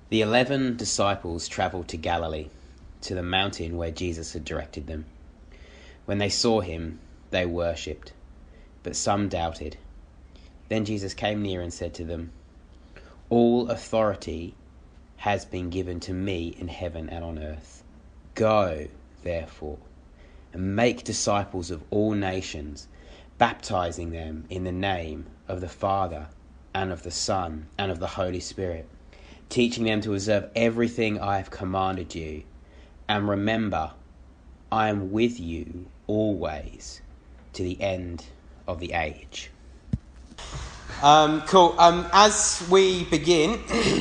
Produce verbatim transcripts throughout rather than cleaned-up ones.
The eleven disciples travelled to Galilee, to the mountain where Jesus had directed them. When they saw him, they worshipped, but some doubted. Then Jesus came near and said to them, "All authority has been given to me in heaven and on earth. Go, therefore, and make disciples of all nations, baptizing them in the name of the Father and of the Son and of the Holy Spirit, teaching them to observe everything I have commanded you. And remember, I am with you always to the end of the age." Um, cool. Um, as we begin,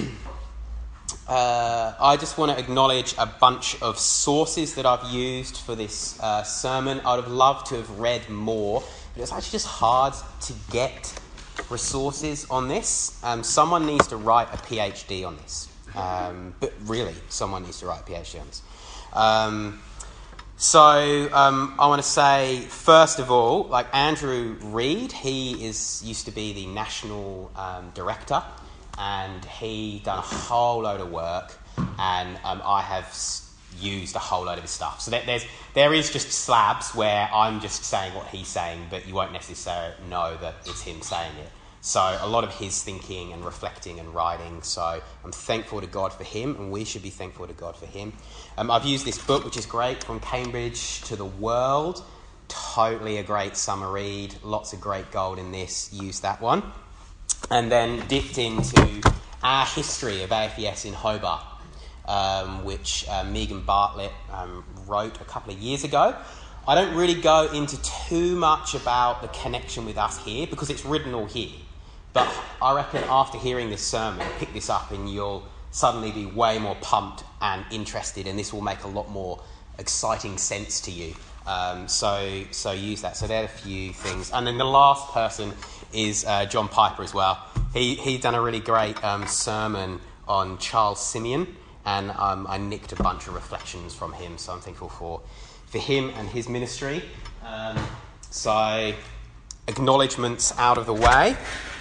uh, I just want to acknowledge a bunch of sources that I've used for this uh, sermon. I'd have loved to have read more, but it's actually just hard to get resources on this. Um, someone needs to write a PhD on this. Um, but really, someone needs to write a PhD on this. Um, so um, I want to say, first of all, like Andrew Reid, he is used to be the national um, director, and he done a whole load of work, and um, I have used a whole load of his stuff. So there, there's there is just slabs where I'm just saying what he's saying, but you won't necessarily know that it's him saying it. So a lot of his thinking and reflecting and writing. So I'm thankful to God for him, and we should be thankful to God for him. Um, I've used this book, which is great, From Cambridge to the World. Totally a great summer read. Lots of great gold in this. Use that one. And then dipped into Our History of A F E S in Hobart, um, which uh, Megan Bartlett um, wrote a couple of years ago. I don't really go into too much about the connection with us here because it's written all here. But I reckon after hearing this sermon, pick this up and you'll suddenly be way more pumped and interested, and this will make a lot more exciting sense to you. Um, so so use that. So there are a few things. And then the last person is uh, John Piper as well. He he done a really great um, sermon on Charles Simeon, and um, I nicked a bunch of reflections from him, so I'm thankful for, for him and his ministry. Um, so acknowledgements out of the way.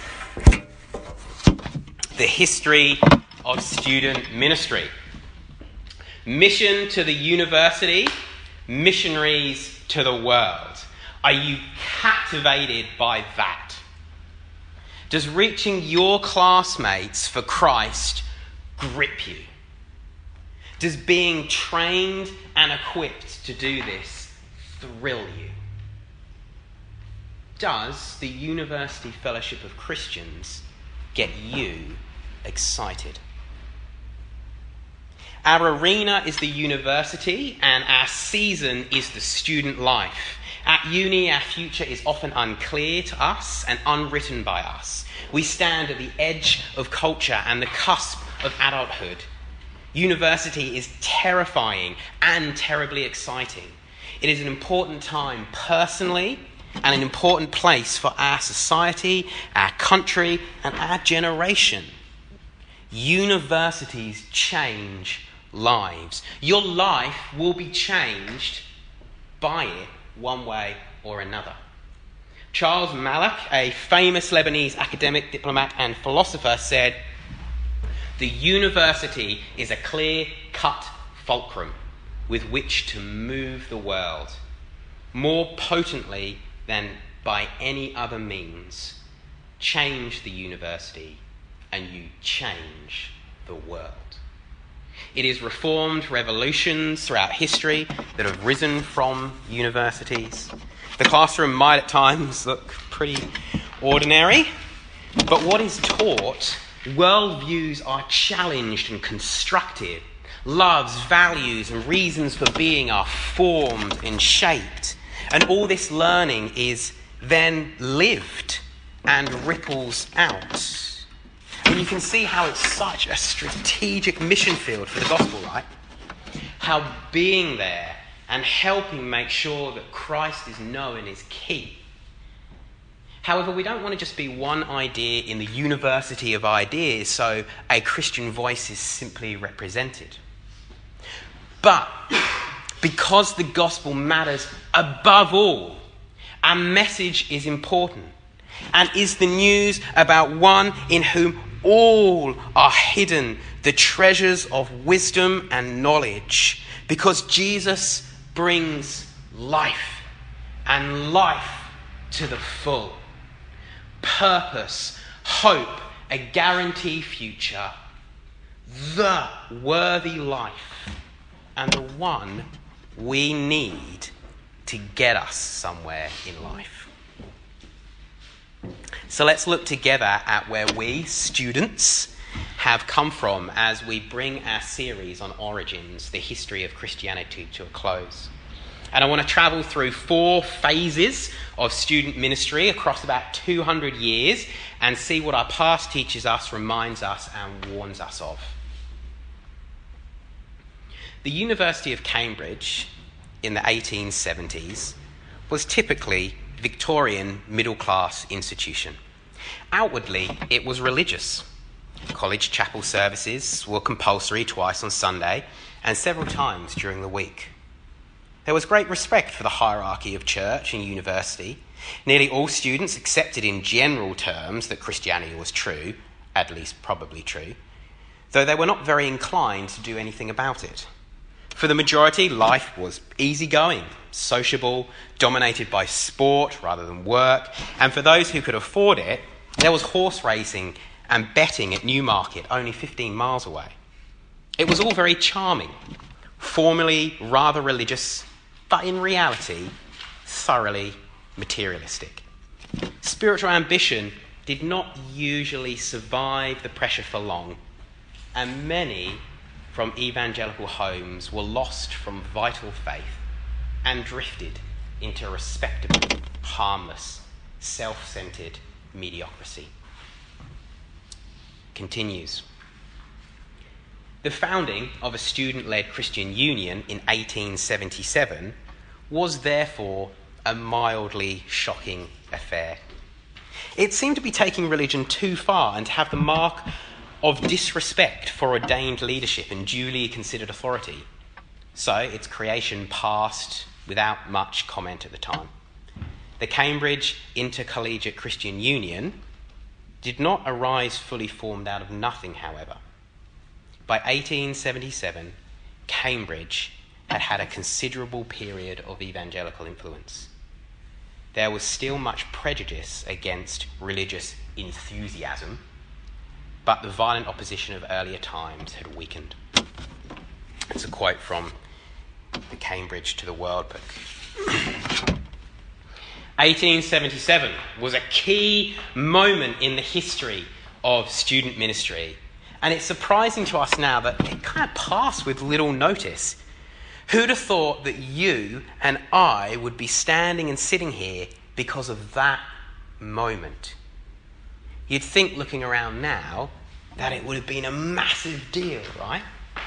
The history of student ministry. Mission to the university, missionaries to the world. Are you captivated by that? Does reaching your classmates for Christ grip you? Does being trained and equipped to do this thrill you? Does the University Fellowship of Christians get you excited? Our arena is the university, and our season is the student life. At uni, our future is often unclear to us and unwritten by us. We stand at the edge of culture and the cusp of adulthood. University is terrifying and terribly exciting. It is an important time personally and an important place for our society, our country, and our generation. Universities change lives. Your life will be changed by it one way or another. Charles Malik, a famous Lebanese academic, diplomat, and philosopher, said, "The university is a clear-cut fulcrum with which to move the world. More potently than by any other means, change the university and you change the world." It is reformed revolutions throughout history that have risen from universities. The classroom might at times look pretty ordinary, but what is taught, worldviews are challenged and constructed. Loves, values, and reasons for being are formed and shaped. And all this learning is then lived and ripples out. And you can see how it's such a strategic mission field for the gospel, right? How being there and helping make sure that Christ is known is key. However, we don't want to just be one idea in the university of ideas, so a Christian voice is simply represented. But because the gospel matters above all, our message is important and is the news about one in whom all are hidden the treasures of wisdom and knowledge, because Jesus brings life, and life to the full. Purpose, hope, a guaranteed future, the worthy life, and the one we need to get us somewhere in life. So let's look together at where we, students, have come from as we bring our series on Origins, the history of Christianity, to a close. And I want to travel through four phases of student ministry across about two hundred years and see what our past teaches us, reminds us, and warns us of. The University of Cambridge in the eighteen seventies was typically a Victorian middle-class institution. Outwardly, it was religious. College chapel services were compulsory twice on Sunday and several times during the week. There was great respect for the hierarchy of church and university. Nearly all students accepted in general terms that Christianity was true, at least probably true, though they were not very inclined to do anything about it. For the majority, life was easygoing, sociable, dominated by sport rather than work, and for those who could afford it, there was horse racing and betting at Newmarket, only fifteen miles away. It was all very charming, formally rather religious, but in reality, thoroughly materialistic. Spiritual ambition did not usually survive the pressure for long, and many from evangelical homes were lost from vital faith and drifted into respectable, harmless, self-centered mediocrity. Continues. The founding of a student-led Christian union in eighteen seventy-seven was therefore a mildly shocking affair. It seemed to be taking religion too far and to have the mark of disrespect for ordained leadership and duly considered authority. So its creation passed without much comment at the time. The Cambridge Intercollegiate Christian Union did not arise fully formed out of nothing, however. By eighteen seventy-seven, Cambridge had had a considerable period of evangelical influence. There was still much prejudice against religious enthusiasm, but the violent opposition of earlier times had weakened. It's a quote from the Cambridge to the World book. eighteen seventy-seven was a key moment in the history of student ministry. And it's surprising to us now that it kind of passed with little notice. Who'd have thought that you and I would be standing and sitting here because of that moment? You'd think, looking around now, that it would have been a massive deal, right?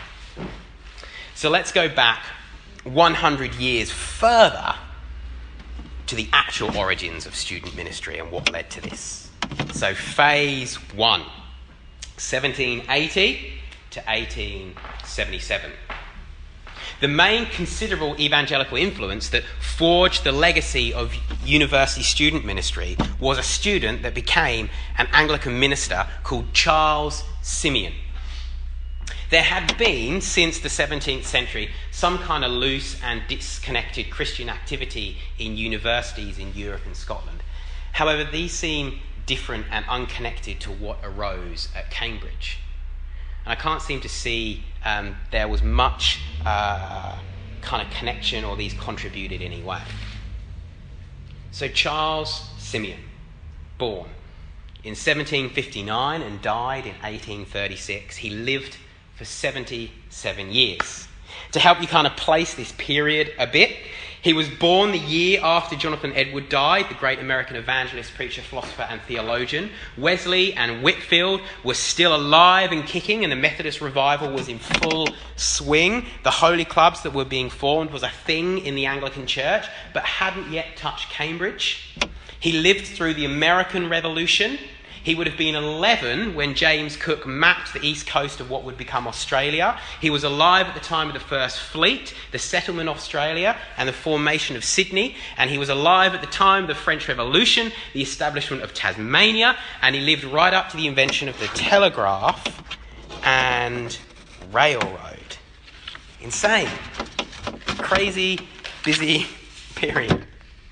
So let's go back one hundred years further to the actual origins of student ministry and what led to this. So phase one. seventeen eighty to eighteen seventy-seven. The main considerable evangelical influence that forged the legacy of university student ministry was a student that became an Anglican minister called Charles Simeon. There had been, since the seventeenth century, some kind of loose and disconnected Christian activity in universities in Europe and Scotland. However, these seem different and unconnected to what arose at Cambridge. And I can't seem to see um, there was much uh, kind of connection or these contributed in any way. So Charles Simeon, born in seventeen fifty-nine and died in eighteen thirty-six. He lived for seventy-seven years. To help you kind of place this period a bit, he was born the year after Jonathan Edwards died, the great American evangelist, preacher, philosopher and theologian. Wesley and Whitefield were still alive and kicking, and the Methodist revival was in full swing. The holy clubs that were being formed was a thing in the Anglican Church, but hadn't yet touched Cambridge. He lived through the American Revolution. He would have been eleven when James Cook mapped the east coast of what would become Australia. He was alive at the time of the first fleet, the settlement of Australia, and the formation of Sydney. And he was alive at the time of the French Revolution, the establishment of Tasmania, and he lived right up to the invention of the telegraph and railroad. Insane. Crazy, busy period.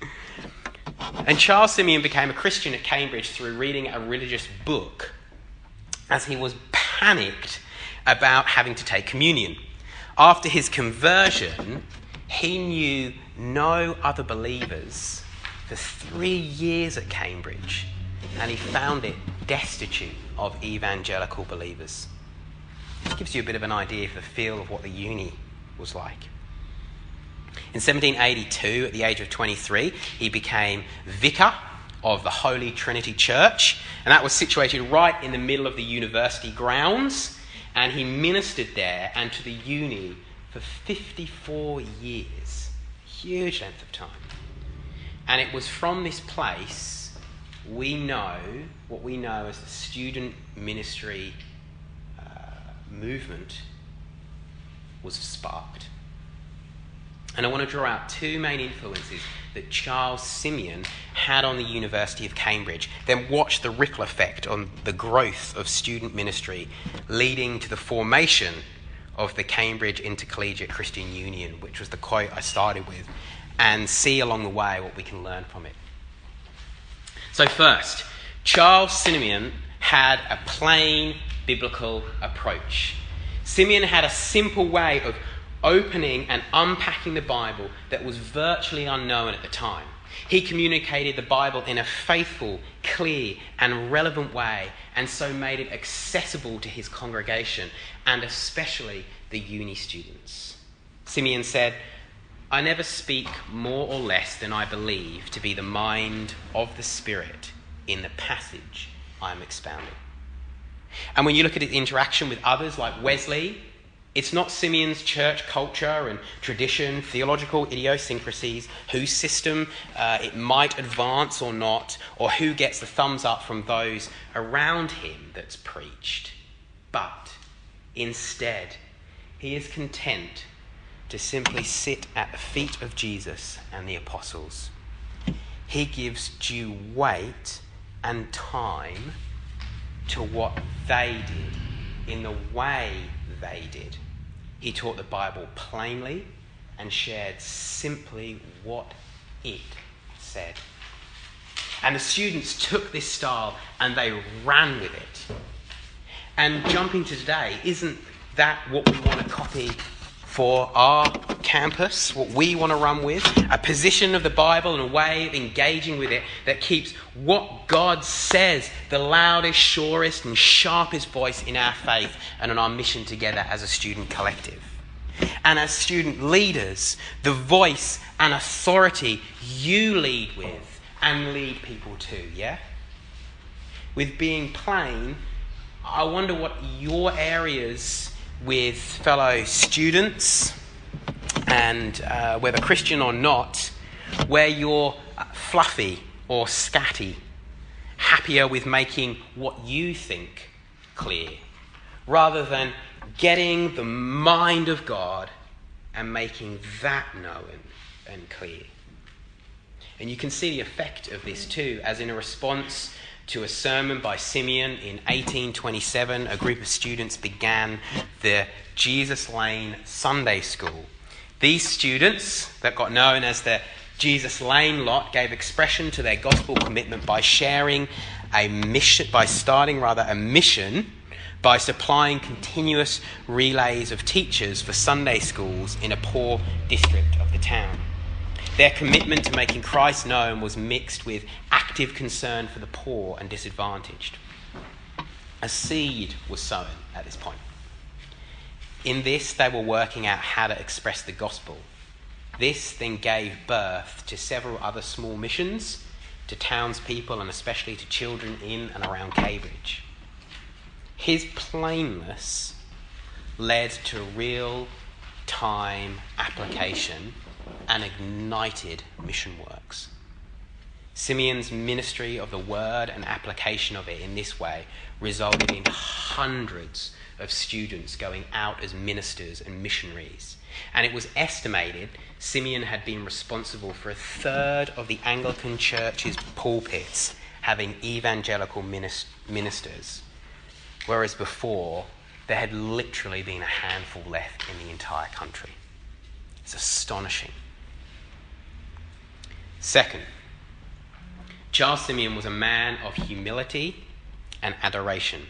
And Charles Simeon became a Christian at Cambridge through reading a religious book as he was panicked about having to take communion. After his conversion, he knew no other believers for three years at Cambridge, and he found it destitute of evangelical believers. It gives you a bit of an idea of the feel of what the uni was like. In seventeen eighty-two, at the age of twenty-three, he became vicar of the Holy Trinity Church, and that was situated right in the middle of the university grounds, and he ministered there and to the uni for fifty-four years. Huge length of time. And it was from this place we know what we know as the student ministry uh, movement was sparked. And I want to draw out two main influences that Charles Simeon had on the University of Cambridge, then watch the ripple effect on the growth of student ministry, leading to the formation of the Cambridge Intercollegiate Christian Union, which was the quote I started with, and see along the way what we can learn from it. So first, Charles Simeon had a plain biblical approach. Simeon had a simple way of opening and unpacking the Bible that was virtually unknown at the time. He communicated the Bible in a faithful, clear, and relevant way, and so made it accessible to his congregation, and especially the uni students. Simeon said, "I never speak more or less than I believe to be the mind of the Spirit in the passage I am expounding." And when you look at his interaction with others like Wesley, it's not Simeon's church culture and tradition, theological idiosyncrasies, whose system uh, it might advance or not, or who gets the thumbs up from those around him that's preached. But instead, he is content to simply sit at the feet of Jesus and the apostles. He gives due weight and time to what they did in the way they did. He taught the Bible plainly and shared simply what it said. And the students took this style and they ran with it. And jumping to today, isn't that what we want to copy for our campus, what we want to run with? A position of the Bible and a way of engaging with it that keeps what God says the loudest, surest and sharpest voice in our faith and on our mission together as a student collective. And as student leaders, the voice and authority you lead with and lead people to, yeah? With being plain, I wonder what your areas with fellow students, and uh, whether Christian or not, where you're fluffy or scatty, happier with making what you think clear, rather than getting the mind of God and making that known and clear. And you can see the effect of this too, as in a response to a sermon by Simeon in eighteen twenty-seven, a group of students began the Jesus Lane Sunday School. These students, that got known as the Jesus Lane lot, gave expression to their gospel commitment by sharing a mission, by starting rather a mission, by supplying continuous relays of teachers for Sunday schools in a poor district of the town. Their commitment to making Christ known was mixed with active concern for the poor and disadvantaged. A seed was sown at this point. In this, they were working out how to express the gospel. This then gave birth to several other small missions to townspeople and especially to children in and around Cambridge. His plainness led to real-time application and ignited mission works. Simeon's ministry of the word and application of it in this way resulted in hundreds of students going out as ministers and missionaries. And it was estimated Simeon had been responsible for a third of the Anglican Church's pulpits having evangelical ministers, whereas before there had literally been a handful left in the entire country. It's astonishing. Second, Charles Simeon was a man of humility and adoration.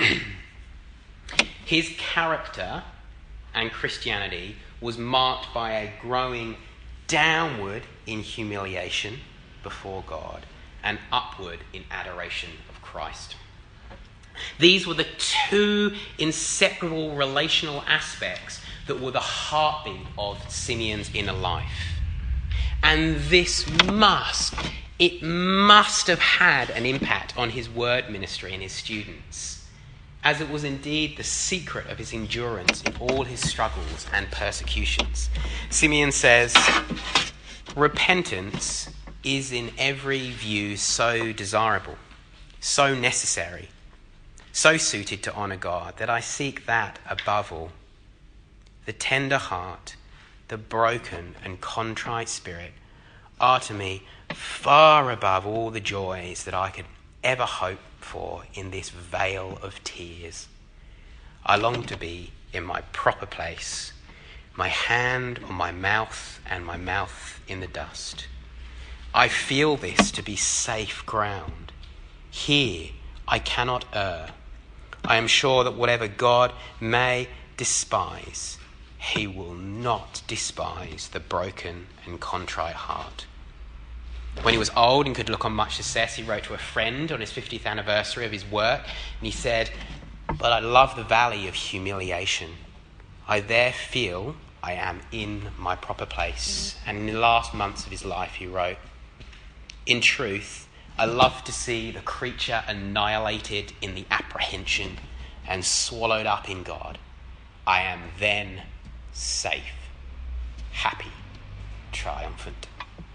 His character and Christianity was marked by a growing downward in humiliation before God and upward in adoration of Christ. These were the two inseparable relational aspects that were the heartbeat of Simeon's inner life. And this must, it must have had an impact on his word ministry and his students, as it was indeed the secret of his endurance in all his struggles and persecutions. Simeon says, repentance is in every view so desirable, so necessary, so suited to honour God, that I seek that above all. The tender heart, the broken and contrite spirit are to me far above all the joys that I could ever hope for in this vale of tears. I long to be in my proper place, my hand on my mouth and my mouth in the dust. I feel this to be safe ground. Here I cannot err. I am sure that whatever God may despise, he will not despise the broken and contrite heart. When he was old and could look on much success, he wrote to a friend on his fiftieth anniversary of his work, and he said, "But I love the valley of humiliation. I there feel I am in my proper place." And in the last months of his life, he wrote, "In truth, I love to see the creature annihilated in the apprehension and swallowed up in God. I am then safe, happy, triumphant."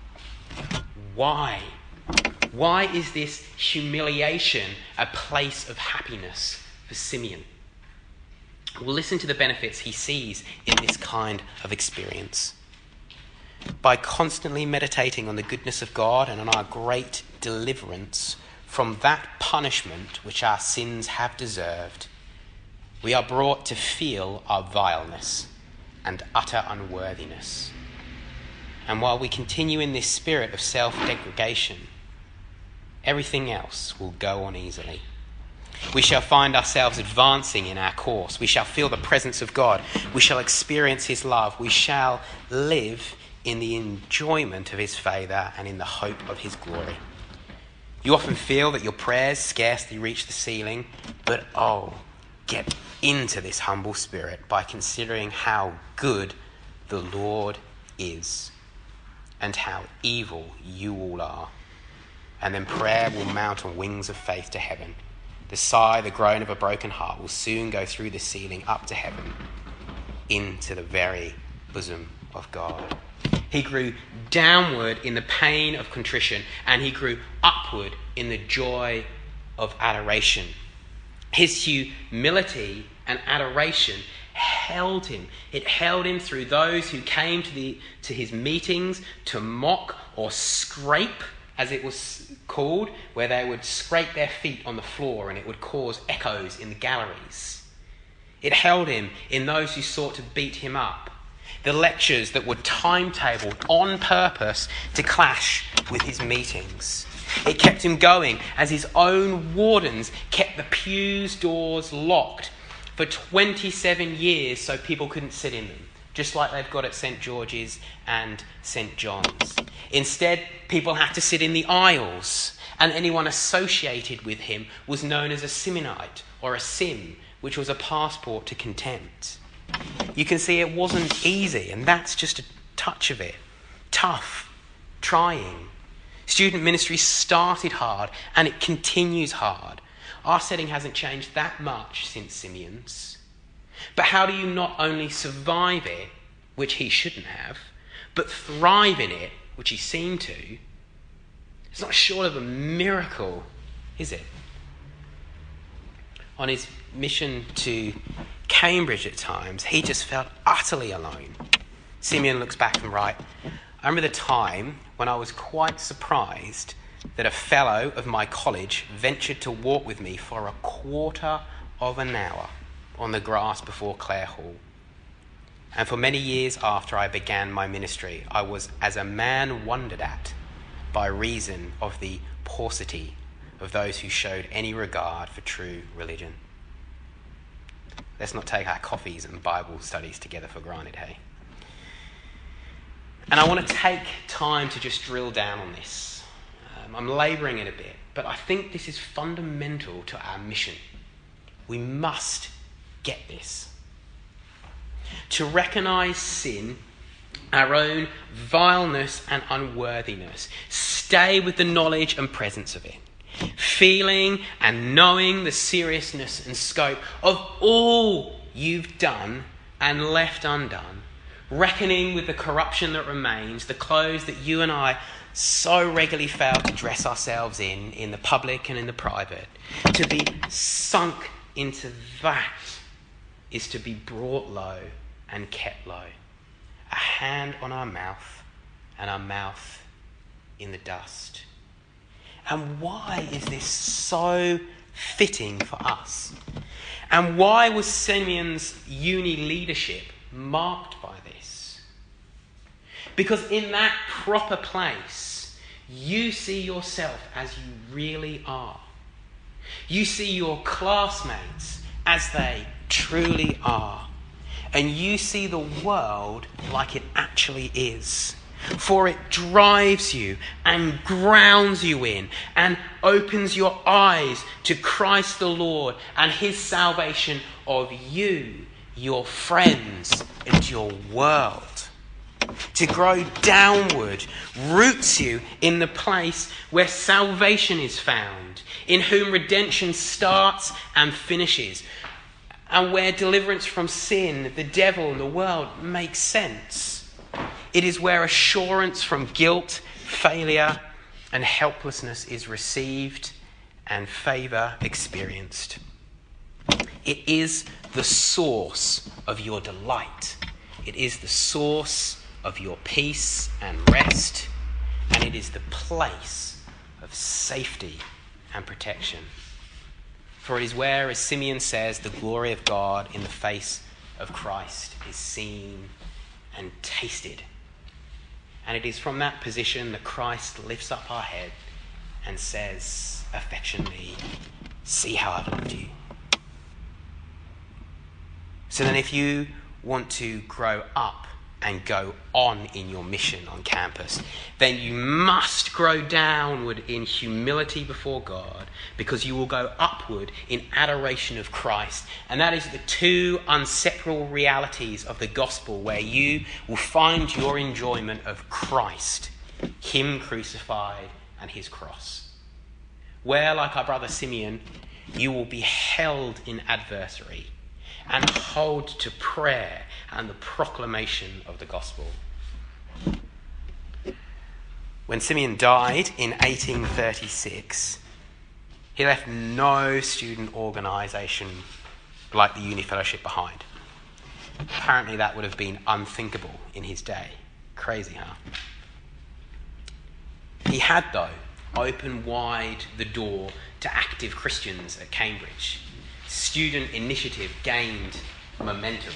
Why? Why is this humiliation a place of happiness for Simeon? Well, listen to the benefits he sees in this kind of experience. By constantly meditating on the goodness of God and on our great deliverance from that punishment which our sins have deserved, we are brought to feel our vileness and utter unworthiness. And while we continue in this spirit of self-degradation, everything else will go on easily. We shall find ourselves advancing in our course. We shall feel the presence of God. We shall experience his love. We shall live in the enjoyment of his favour and in the hope of his glory. You often feel that your prayers scarcely reach the ceiling, but oh, get into this humble spirit by considering how good the Lord is and how evil you all are. And then prayer will mount on wings of faith to heaven. The sigh, the groan of a broken heart will soon go through the ceiling up to heaven, into the very bosom of God. He grew downward in the pain of contrition, and he grew upward in the joy of adoration. His humility and adoration held him. It held him through those who came to the to his meetings to mock or scrape, as it was called, where they would scrape their feet on the floor and it would cause echoes in the galleries. It held him in those who sought to beat him up. The lectures that were timetabled on purpose to clash with his meetings. It kept him going as his own wardens kept the pew's doors locked for twenty-seven years so people couldn't sit in them, just like they've got at Saint George's and Saint John's. Instead, people had to sit in the aisles, and anyone associated with him was known as a Simeonite or a Sim, which was a passport to contempt. You can see it wasn't easy, and that's just a touch of it. Tough, trying. Student ministry started hard, and it continues hard. Our setting hasn't changed that much since Simeon's. But how do you not only survive it, which he shouldn't have, but thrive in it, which he seemed to? It's not short of a miracle, is it? On his mission to Cambridge at times, he just felt utterly alone. Simeon looks back and writes, I remember the time when I was quite surprised that a fellow of my college ventured to walk with me for a quarter of an hour on the grass before Clare Hall. And for many years after I began my ministry, I was as a man wondered at by reason of the paucity of those who showed any regard for true religion. Let's not take our coffees and Bible studies together for granted, hey? And I want to take time to just drill down on this. Um, I'm labouring it a bit, but I think this is fundamental to our mission. We must get this. To recognise sin, our own vileness and unworthiness, stay with the knowledge and presence of it, feeling and knowing the seriousness and scope of all you've done and left undone, reckoning with the corruption that remains, the clothes that you and I so regularly fail to dress ourselves in, in the public and in the private. To be sunk into that is to be brought low and kept low. A hand on our mouth and our mouth in the dust. And why is this so fitting for us? And why was Simeon's uni leadership marked by this? Because in that proper place, you see yourself as you really are. You see your classmates as they truly are. And you see the world like it actually is. For it drives you and grounds you in and opens your eyes to Christ the Lord and his salvation of you, your friends, and your world. To grow downward roots you in the place where salvation is found, in whom redemption starts and finishes, and where deliverance from sin, the devil, and the world makes sense. It is where assurance from guilt, failure, and helplessness is received and favour experienced. It is the source of your delight. It is the source of your peace and rest. And it is the place of safety and protection. For it is where, as Simeon says, the glory of God in the face of Christ is seen and tasted. And it is from that position that Christ lifts up our head and says affectionately, see how I've loved you. So then if you want to grow up and go on in your mission on campus, then you must grow downward in humility before God, because you will go upward in adoration of Christ. And that is the two inseparable realities of the gospel, where you will find your enjoyment of Christ, him crucified and his cross. Where, like our brother Simeon, you will be held in adversary and hold to prayer and the proclamation of the gospel. When Simeon died in eighteen thirty-six, he left no student organisation like the Uni Fellowship behind. Apparently that would have been unthinkable in his day. Crazy, huh? He had, though, opened wide the door to active Christians at Cambridge. Student initiative gained momentum.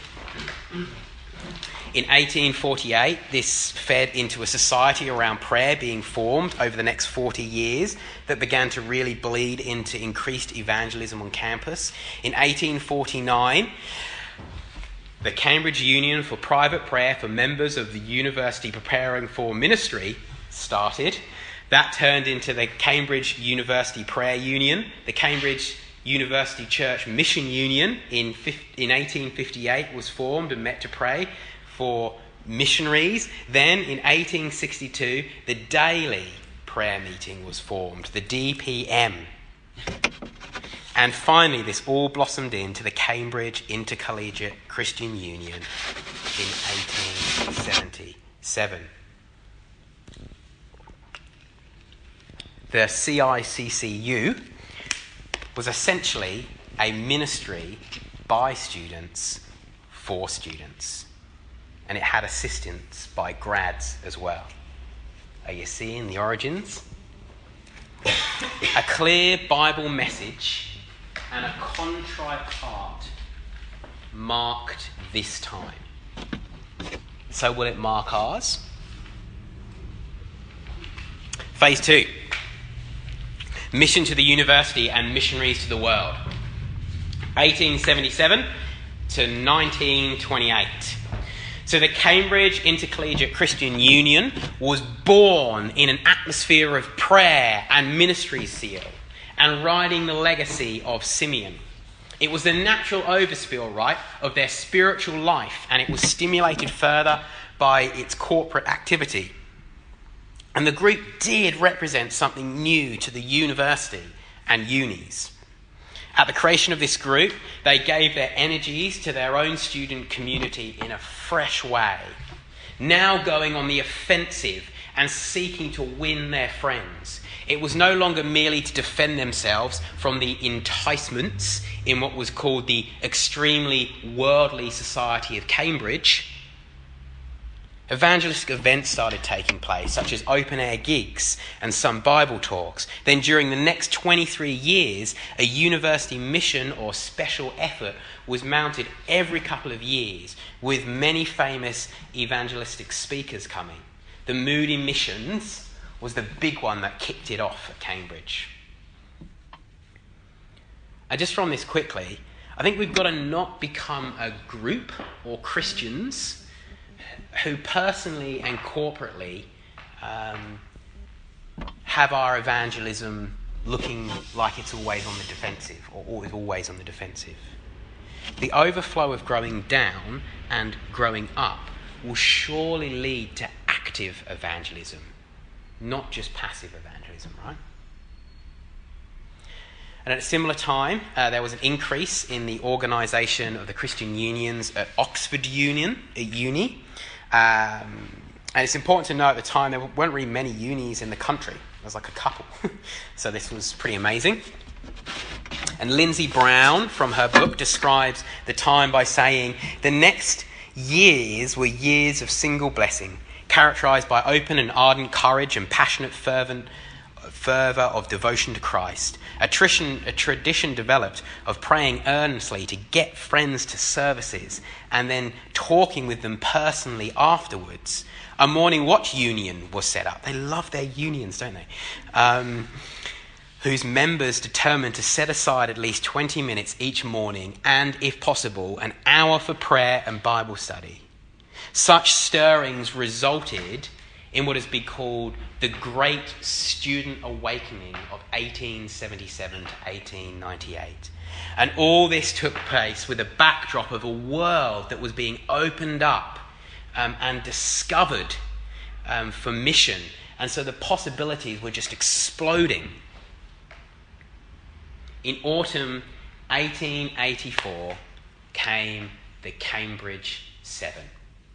In eighteen forty-eight, this fed into a society around prayer being formed over the next forty years that began to really bleed into increased evangelism on campus. In eighteen forty-nine, the Cambridge Union for Private Prayer for members of the university preparing for ministry started. That turned into the Cambridge University Prayer Union, the Cambridge University Church Mission Union in eighteen fifty-eight was formed and met to pray for missionaries. Then in eighteen sixty-two, the Daily Prayer Meeting was formed, the D P M. And finally, this all blossomed into the Cambridge Intercollegiate Christian Union in eighteen seventy-seven. the C I C C U was essentially a ministry by students for students. And it had assistance by grads as well. Are you seeing the origins? A clear Bible message and a contrite heart marked this time. So will it mark ours? Phase two. Mission to the university and missionaries to the world. eighteen seventy-seven to nineteen twenty-eight. So the Cambridge Intercollegiate Christian Union was born in an atmosphere of prayer and ministry zeal and riding the legacy of Simeon. It was the natural overspill, right, of their spiritual life, and it was stimulated further by its corporate activity. And the group did represent something new to the university and unis. At the creation of this group, they gave their energies to their own student community in a fresh way, now going on the offensive and seeking to win their friends. It was no longer merely to defend themselves from the enticements in what was called the extremely worldly society of Cambridge. Evangelistic events started taking place, such as open-air gigs and some Bible talks. Then during the next twenty-three years, a university mission or special effort was mounted every couple of years, with many famous evangelistic speakers coming. The Moody Missions was the big one that kicked it off at Cambridge. And just from this quickly, I think we've got to not become a group or Christians who personally and corporately um, have our evangelism looking like it's always on the defensive or is always on the defensive. The overflow of growing down and growing up will surely lead to active evangelism, not just passive evangelism, right? And at a similar time, uh, there was an increase in the organisation of the Christian unions at Oxford Union, at uni. Um, and it's important to know at the time there weren't really many unis in the country. There was like a couple. So this was pretty amazing. And Lindsay Brown, from her book, describes the time by saying, the next years were years of single blessing, characterised by open and ardent courage and passionate fervent fervour of devotion to Christ. A tradition, a tradition developed of praying earnestly to get friends to services and then talking with them personally afterwards. A morning watch union was set up. They love their unions, don't they? Um, whose members determined to set aside at least twenty minutes each morning and, if possible, an hour for prayer and Bible study. Such stirrings resulted in what has been called the Great Student Awakening of eighteen seventy-seven to eighteen ninety-eight. And all this took place with a backdrop of a world that was being opened up um, and discovered um, for mission. And so the possibilities were just exploding. In autumn eighteen eighty-four came the Cambridge Seven.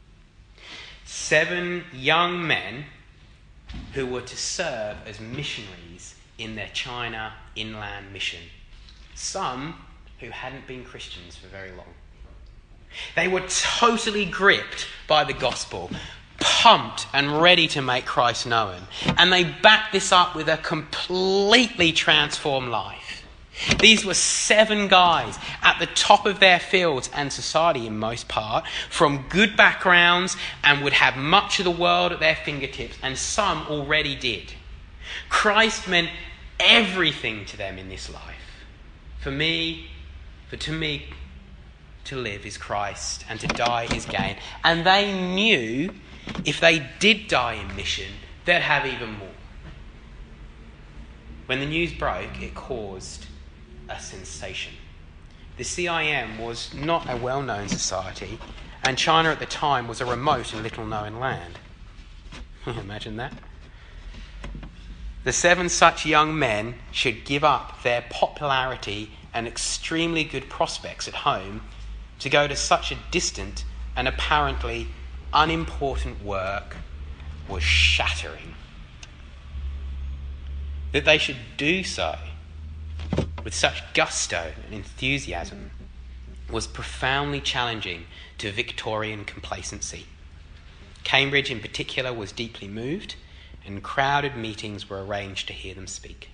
Seven young men who were to serve as missionaries in their China inland mission. Some who hadn't been Christians for very long. They were totally gripped by the gospel, pumped and ready to make Christ known. And they backed this up with a completely transformed life. These were seven guys at the top of their fields and society in most part, from good backgrounds and would have much of the world at their fingertips, and some already did. Christ meant everything to them in this life. For me, for to me, to live is Christ and to die is gain. And they knew if they did die in mission, they'd have even more. When the news broke, it caused a sensation. The C I M was not a well-known society, and China at the time was a remote and little-known land. Imagine that. The seven such young men should give up their popularity and extremely good prospects at home to go to such a distant and apparently unimportant work was shattering. that they should do so with such gusto and enthusiasm was profoundly challenging to Victorian complacency. Cambridge in particular was deeply moved, and crowded meetings were arranged to hear them speak.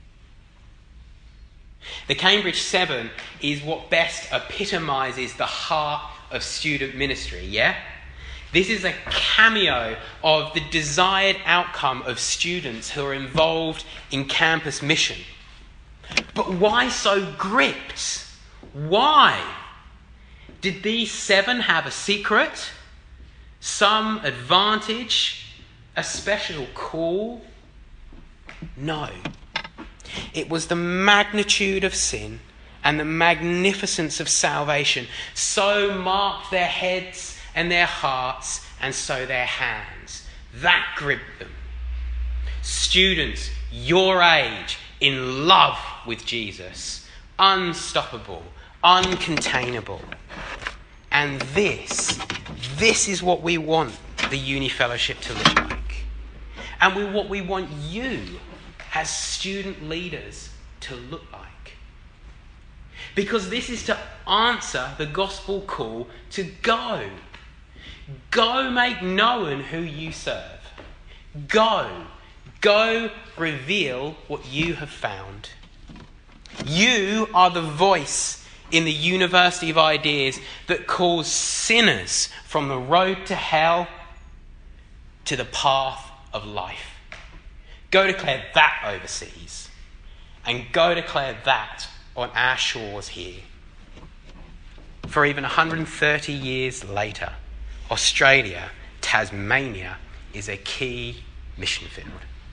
The Cambridge Seven is what best epitomises the heart of student ministry, yeah? This is a cameo of the desired outcome of students who are involved in campus mission. But why so gripped? Why? Did these seven have a secret? Some advantage? A special call? No. It was the magnitude of sin and the magnificence of salvation so marked their heads and their hearts and so their hands. That gripped them. Students your age, in love with Jesus, unstoppable, uncontainable. And this, this is what we want the Uni Fellowship to look like. And we, what we want you as student leaders to look like. Because this is to answer the gospel call to go. Go make known who you serve. Go. Go reveal what you have found. You are the voice in the University of Ideas that calls sinners from the road to hell to the path of life. Go declare that overseas, and go declare that on our shores here. For even one hundred thirty years later, Australia, Tasmania, is a key mission field.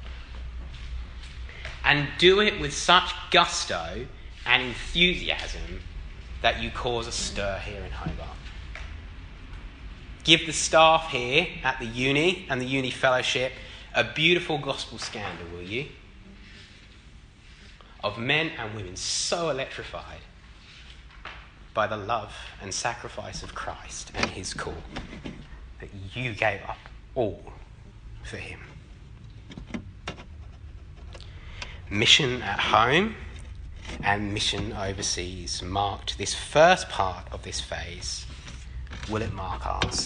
And do it with such gusto and enthusiasm that you cause a stir here in Hobart. Give the staff here at the uni and the Uni Fellowship a beautiful gospel scandal, will you? Of men and women so electrified by the love and sacrifice of Christ and his call that you gave up all for him. Mission at home and mission overseas marked this first part of this phase. Will it mark ours?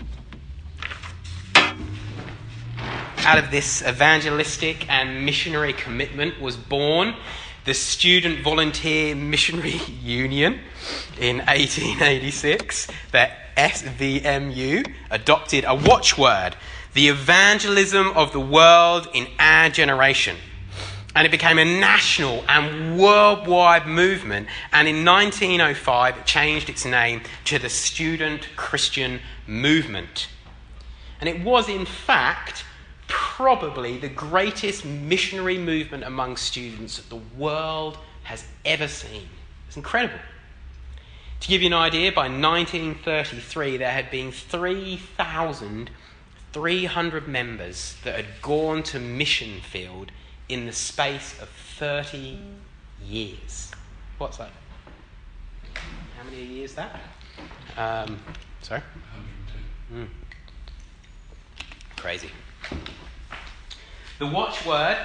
Out of this evangelistic and missionary commitment was born the Student Volunteer Missionary Union in eighteen eighty-six. The S V M U adopted a watchword, the evangelism of the world in our generation. And it became a national and worldwide movement. And in nineteen oh five, it changed its name to the Student Christian Movement. And it was, in fact, probably the greatest missionary movement among students that the world has ever seen. It's incredible. To give you an idea, by nineteen thirty-three, there had been three thousand three hundred members that had gone to mission field in the space of thirty years. What's that? How many years is that? Um, sorry? Mm. Crazy. The watchword,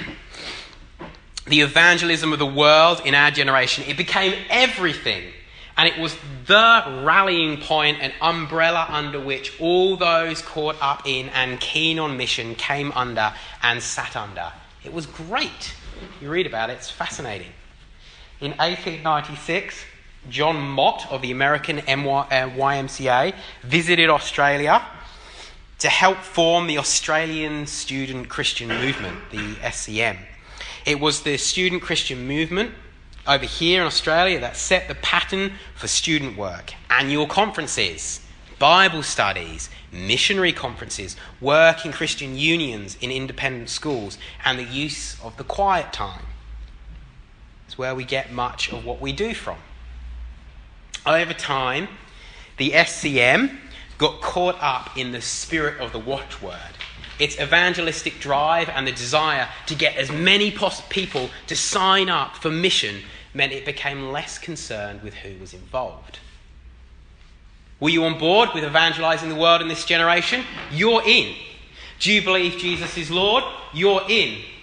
the evangelism of the world in our generation, it became everything. And it was the rallying point and umbrella under which all those caught up in and keen on mission came under and sat under. It was great. You read about it, it's fascinating. In eighteen ninety-six, John Mott of the American Y M C A visited Australia to help form the Australian Student Christian Movement, the S C M. It was the Student Christian Movement over here in Australia that set the pattern for student work. Annual conferences, Bible studies, missionary conferences, work in Christian unions in independent schools, and the use of the quiet time. It's where we get much of what we do from. Over time, the S C M got caught up in the spirit of the watchword. Its evangelistic drive and the desire to get as many pos- people to sign up for mission meant it became less concerned with who was involved. Were you on board with evangelising the world in this generation? You're in. Do you believe Jesus is Lord? You're in.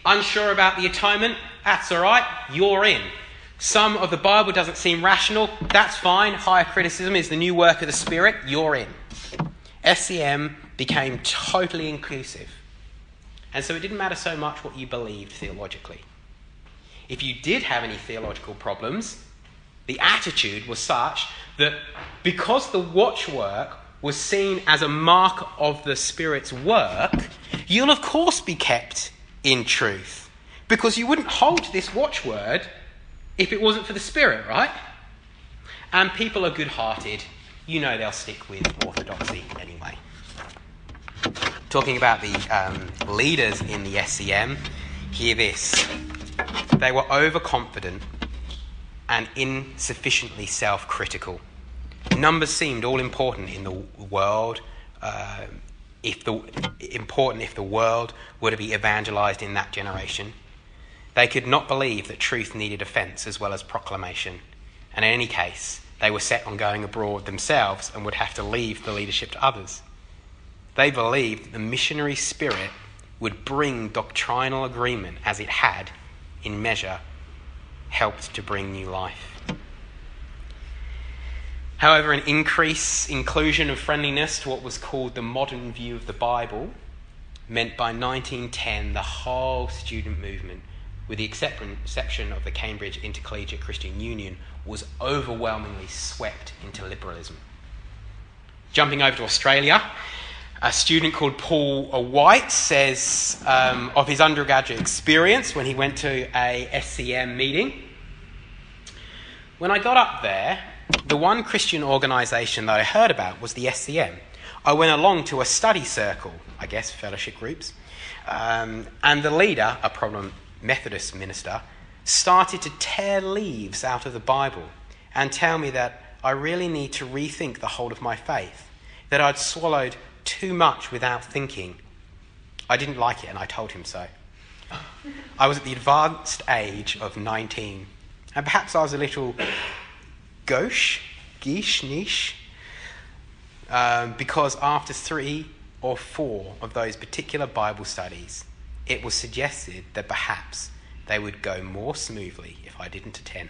Unsure about the atonement? That's all right. You're in. Some of the Bible doesn't seem rational? That's fine. Higher criticism is the new work of the Spirit. You're in. S C M became totally inclusive. And so it didn't matter so much what you believed theologically. If you did have any theological problems, the attitude was such that because the watchwork was seen as a mark of the Spirit's work, you'll of course be kept in truth. Because you wouldn't hold to this watchword if it wasn't for the Spirit, right? And people are good-hearted. You know they'll stick with orthodoxy anyway. Talking about the um, leaders in the S C M, hear this. They were overconfident and insufficiently self-critical. Numbers seemed all important in the world, uh, if the important if the world were to be evangelized in that generation. They could not believe that truth needed offence as well as proclamation, and in any case, they were set on going abroad themselves and would have to leave the leadership to others. They believed that the missionary spirit would bring doctrinal agreement as it had, in measure, helped to bring new life. However, an increased inclusion of friendliness to what was called the modern view of the Bible meant by nineteen ten the whole student movement, with the exception of the Cambridge Intercollegiate Christian Union, was overwhelmingly swept into liberalism. Jumping over to Australia, a student called Paul White says um, of his undergraduate experience when he went to a S C M meeting. When I got up there, the one Christian organisation that I heard about was the S C M. I went along to a study circle, I guess, fellowship groups, um, and the leader, a problem Methodist minister, started to tear leaves out of the Bible and tell me that I really need to rethink the whole of my faith, that I'd swallowed too much without thinking. I didn't like it and I told him so. I was at the advanced age of nineteen, and perhaps I was a little gauche, guiche, niche, um, because after three or four of those particular Bible studies, it was suggested that perhaps they would go more smoothly if I didn't attend.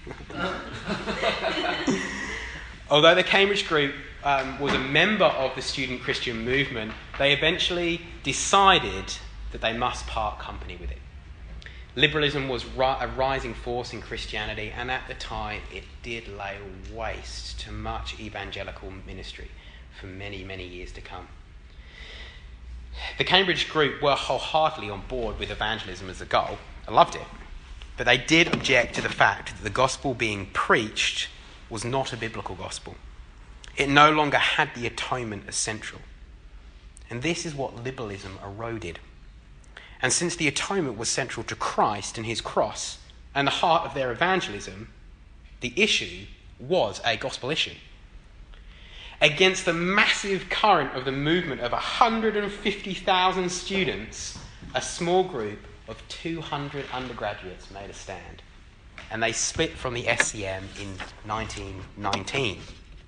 Although the Cambridge group um, was a member of the student Christian movement, they eventually decided that they must part company with it. Liberalism was ri- a rising force in Christianity, and at the time it did lay waste to much evangelical ministry for many, many years to come. The Cambridge group were wholeheartedly on board with evangelism as a goal. I loved it. But they did object to the fact that the gospel being preached was not a biblical gospel. It no longer had the atonement as central. And this is what liberalism eroded. And since the atonement was central to Christ and his cross and the heart of their evangelism, the issue was a gospel issue. Against the massive current of the movement of one hundred fifty thousand students, a small group of two hundred undergraduates made a stand. And they split from the S C M in nineteen nineteen.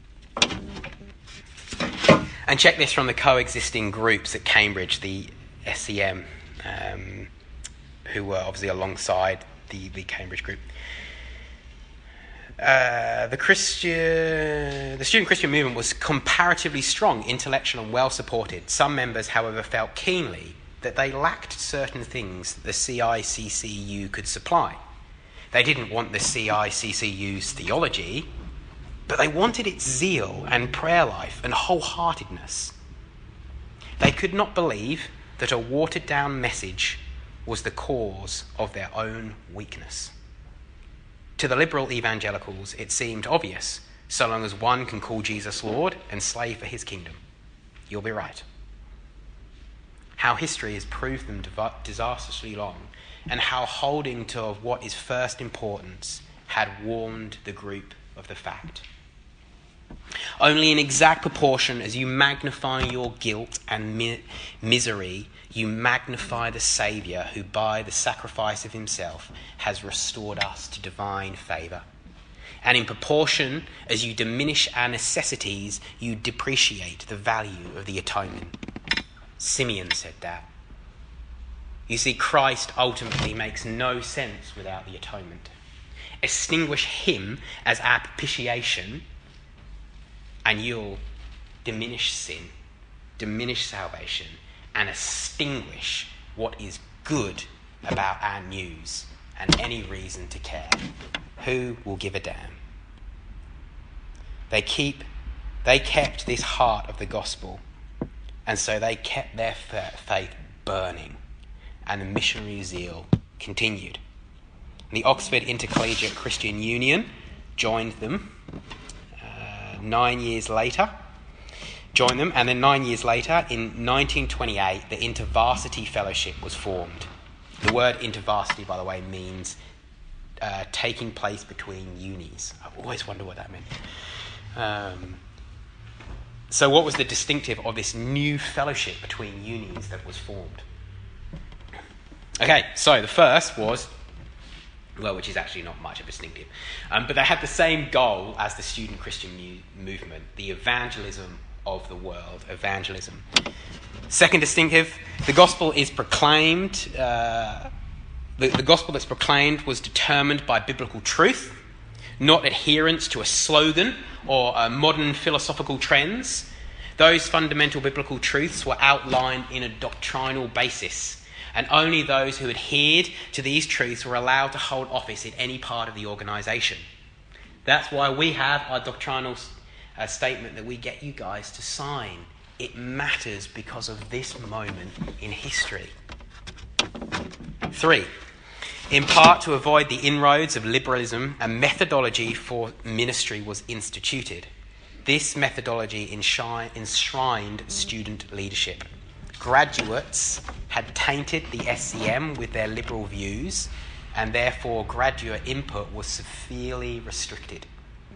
And check this from the coexisting groups at Cambridge, the S C M, um, who were obviously alongside the, the Cambridge group. Uh, the Christian, the student Christian movement was comparatively strong, intellectual and well supported. Some members, however, felt keenly that they lacked certain things that the C I C C U could supply. They didn't want the C I C C U's theology, but they wanted its zeal and prayer life and wholeheartedness. They could not believe that a watered-down message was the cause of their own weakness. To the liberal evangelicals, it seemed obvious, so long as one can call Jesus Lord and slave for his kingdom. You'll be right. How history has proved them disastrously long, and how holding to what is first importance had warned the group of the fact. Only in exact proportion as you magnify your guilt and mi- misery, you magnify the Saviour who by the sacrifice of himself has restored us to divine favour. And in proportion as you diminish our necessities, you depreciate the value of the atonement. Simeon said that. You see, Christ ultimately makes no sense without the atonement. Extinguish him as our propitiation, and you'll diminish sin, diminish salvation, and extinguish what is good about our news and any reason to care. Who will give a damn? They keep, they kept this heart of the gospel, and so they kept their faith burning, and the missionary zeal continued. The Oxford Intercollegiate Christian Union joined them uh, nine years later. Joined them, and then nine years later, in nineteen twenty-eight, the InterVarsity Fellowship was formed. The word InterVarsity, by the way, means uh, taking place between unis. I've always wondered what that meant. Um, so what was the distinctive of this new fellowship between unis that was formed? Okay, so the first was, well, which is actually not much of a distinctive, um, but they had the same goal as the student Christian mu- movement, the evangelism of the world, evangelism. Second distinctive, the gospel is proclaimed, uh, the, the gospel that's proclaimed was determined by biblical truth, not adherence to a slogan or uh, modern philosophical trends. Those fundamental biblical truths were outlined in a doctrinal basis, and only those who adhered to these truths were allowed to hold office in any part of the organisation. That's why we have our doctrinal uh, statement that we get you guys to sign. It matters because of this moment in history. Three, in part to avoid the inroads of liberalism, a methodology for ministry was instituted. This methodology enshrined student leadership. Graduates had tainted the S C M with their liberal views, and therefore graduate input was severely restricted.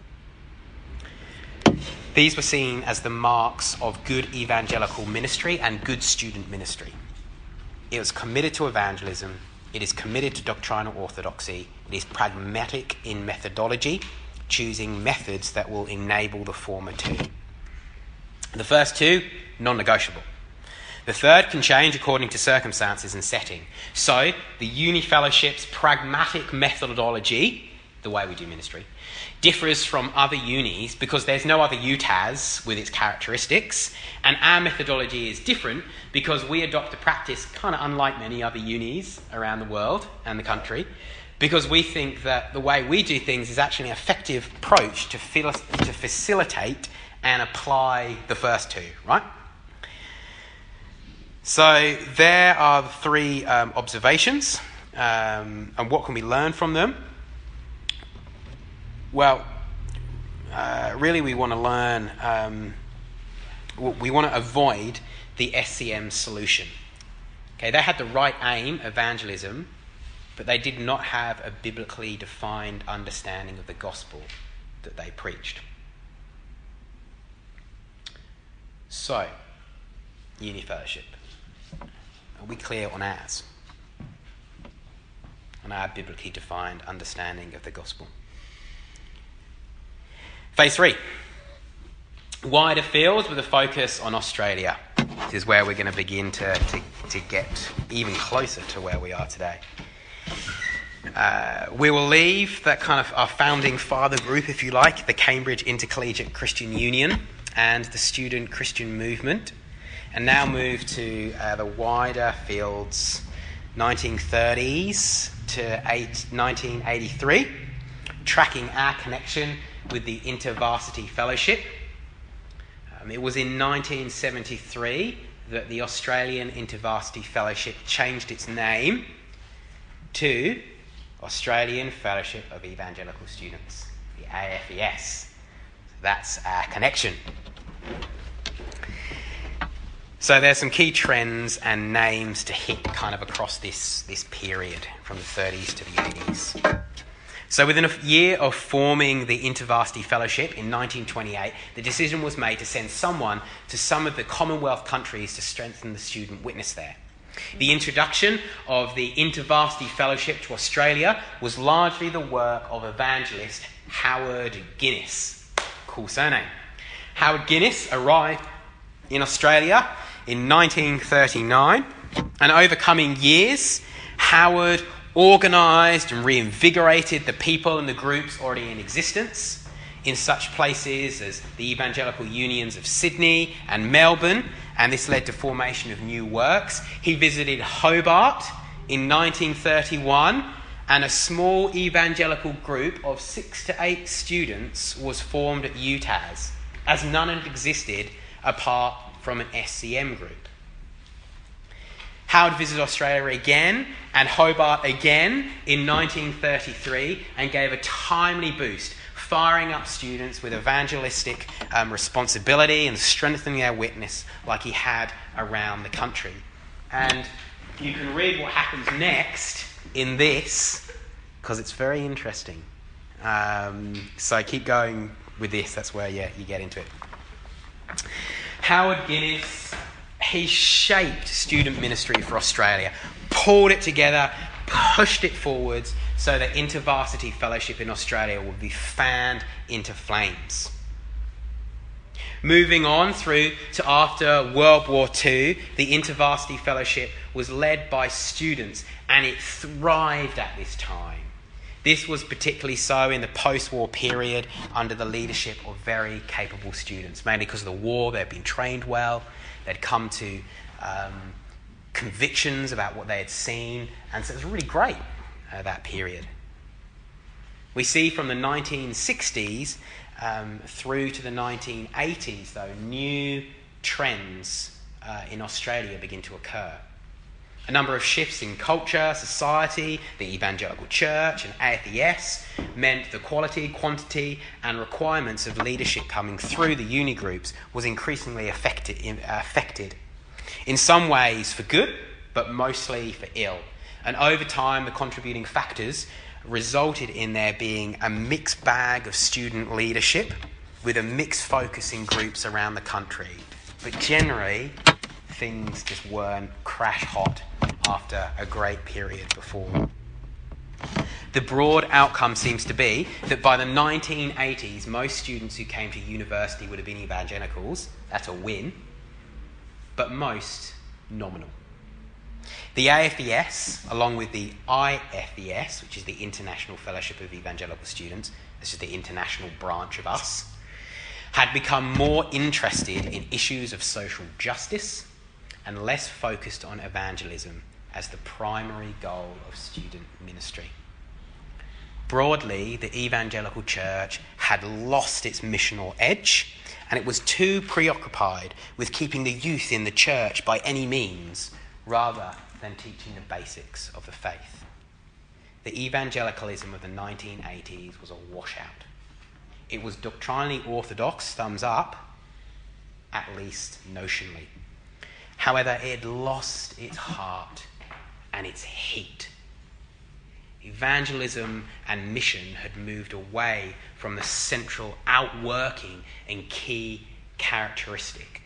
These were seen as the marks of good evangelical ministry and good student ministry. It was committed to evangelism, it is committed to doctrinal orthodoxy, it is pragmatic in methodology, choosing methods that will enable the former two. The first two, non-negotiable. The third can change according to circumstances and setting. So, the uni fellowship's pragmatic methodology, the way we do ministry, differs from other unis because there's no other U T A S with its characteristics, and our methodology is different because we adopt a practice kind of unlike many other unis around the world and the country, because we think that the way we do things is actually an effective approach to, fil- to facilitate and apply the first two, right? So there are the three um, observations, um, and what can we learn from them? Well, uh, really we want to learn, um, we want to avoid the S C M solution. Okay, they had the right aim, evangelism, but they did not have a biblically defined understanding of the gospel that they preached. So, uni fellowship. Are we clear on ours? On our biblically defined understanding of the gospel? Phase three. Wider fields with a focus on Australia. This is where we're going to begin to, to, to get even closer to where we are today. Uh, we will leave that kind of our founding father group, if you like, the Cambridge Intercollegiate Christian Union and the Student Christian Movement, and now move to uh, the wider fields, nineteen thirties to nineteen eighty-three, tracking our connection with the InterVarsity Fellowship. Um, it was in nineteen seventy-three that the Australian InterVarsity Fellowship changed its name to Australian Fellowship of Evangelical Students, the A F E S. So that's our connection. So there's some key trends and names to hit kind of across this, this period from the thirties to the eighties. So within a year of forming the InterVarsity Fellowship in nineteen twenty-eight, the decision was made to send someone to some of the Commonwealth countries to strengthen the student witness there. The introduction of the InterVarsity Fellowship to Australia was largely the work of evangelist Howard Guinness. Cool surname. Howard Guinness arrived in Australia in nineteen thirty-nine And over coming years, Howard organised and reinvigorated the people and the groups already in existence in such places as the Evangelical Unions of Sydney and Melbourne, and this led to formation of new works. He visited Hobart in nineteen thirty-one, and a small evangelical group of six to eight students was formed at U T A S, as none had existed apart from an S C M group. Howard visited Australia again and Hobart again in nineteen thirty-three and gave a timely boost, firing up students with evangelistic um, responsibility and strengthening their witness like he had around the country. And you can read what happens next in this, because it's very interesting. Um, so keep going with this, that's where yeah, you get into it. Howard Guinness, he shaped student ministry for Australia, pulled it together, pushed it forwards so that InterVarsity Fellowship in Australia would be fanned into flames. Moving on through to after World War Two, the InterVarsity Fellowship was led by students and it thrived at this time. This was particularly so in the post-war period under the leadership of very capable students, mainly because of the war. They'd been trained well, they'd come to um, convictions about what they had seen, and so it was really great, uh, that period. We see from the nineteen sixties um, through to the nineteen eighties, though, new trends uh, in Australia begin to occur. A number of shifts in culture, society, the evangelical church and A F E S meant the quality, quantity and requirements of leadership coming through the uni groups was increasingly affected, affected. In some ways for good, but mostly for ill. And over time, the contributing factors resulted in there being a mixed bag of student leadership with a mixed focus in groups around the country. But generally, things just weren't crash hot after a great period before. The broad outcome seems to be that by the nineteen eighties, most students who came to university would have been evangelicals. That's a win. But most nominal. The A F E S, along with the I F E S, which is the International Fellowship of Evangelical Students, this is the international branch of us, had become more interested in issues of social justice and less focused on evangelism as the primary goal of student ministry. Broadly, the evangelical church had lost its missional edge, and it was too preoccupied with keeping the youth in the church by any means, rather than teaching the basics of the faith. The evangelicalism of the nineteen eighties was a washout. It was doctrinally orthodox, thumbs up, at least notionally. However, it had lost its heart and its heat. Evangelism and mission had moved away from the central outworking and key characteristic.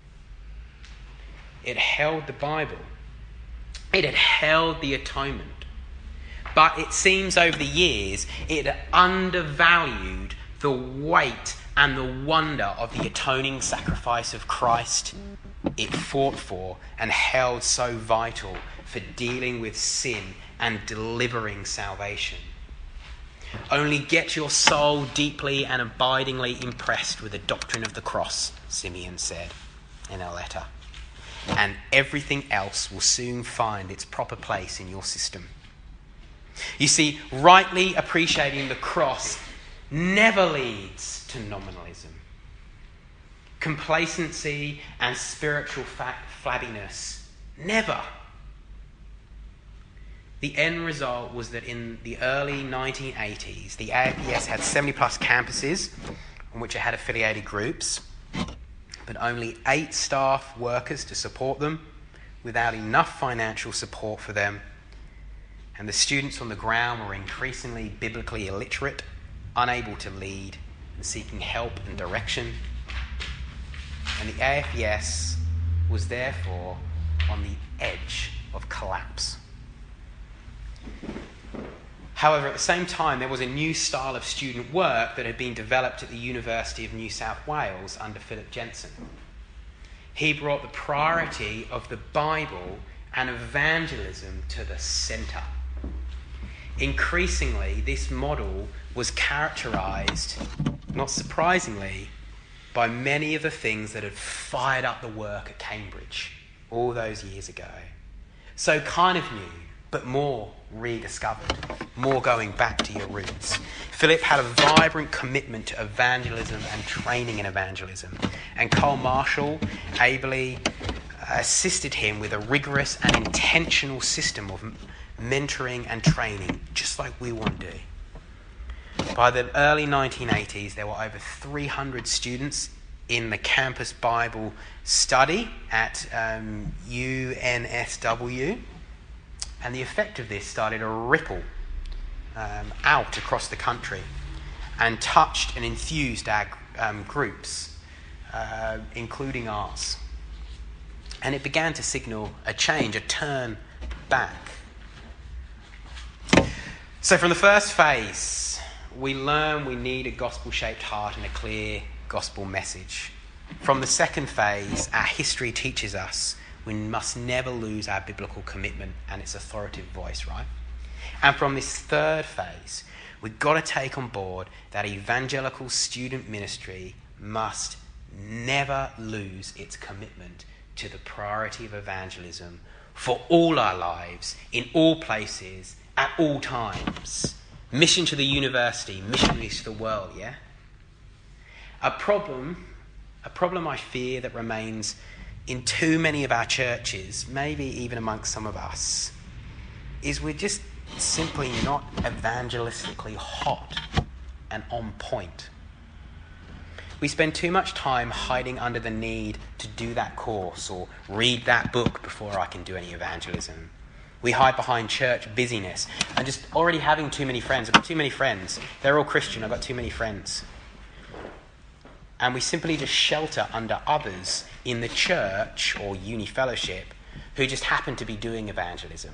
It held the Bible. It had held the atonement. But it seems over the years it had undervalued the weight and the wonder of the atoning sacrifice of Christ it fought for and held so vital for dealing with sin and delivering salvation. Only get your soul deeply and abidingly impressed with the doctrine of the cross, Simeon said in a letter, and everything else will soon find its proper place in your system. You see, rightly appreciating the cross never leads to nominalism. Complacency and spiritual fa- flabbiness, never. The end result was that in the early nineteen eighties, the A F E S had seventy plus campuses on which it had affiliated groups, but only eight staff workers to support them, without enough financial support for them. And the students on the ground were increasingly biblically illiterate, unable to lead, and seeking help and direction. And the A F E S was therefore on the edge of collapse. However, at the same time, there was a new style of student work that had been developed at the University of New South Wales under Philip Jensen. He brought the priority of the Bible and evangelism to the centre. Increasingly, this model was characterised, not surprisingly, by many of the things that had fired up the work at Cambridge all those years ago. So kind of new, but more rediscovered, more going back to your roots. Philip had a vibrant commitment to evangelism and training in evangelism, and Cole Marshall ably assisted him with a rigorous and intentional system of mentoring and training, just like we want to do. By the early nineteen eighties, there were over three hundred students in the campus Bible study at um, U N S W, and the effect of this started a ripple um, out across the country and touched and infused our um, groups, uh, including ours. And it began to signal a change, a turn back. So from the first phase, we learn we need a gospel-shaped heart and a clear gospel message. From the second phase, our history teaches us we must never lose our biblical commitment and its authoritative voice, right? And from this third phase, we've got to take on board that evangelical student ministry must never lose its commitment to the priority of evangelism for all our lives, in all places, at all times. Mission to the university, missionaries to the world, yeah? A problem, a problem I fear that remains in too many of our churches, maybe even amongst some of us, is we're just simply not evangelistically hot and on point. We spend too much time hiding under the need to do that course or read that book before I can do any evangelism. We hide behind church busyness and just already having too many friends. I've got too many friends. They're all Christian. I've got too many friends. And we simply just shelter under others in the church or uni fellowship who just happen to be doing evangelism.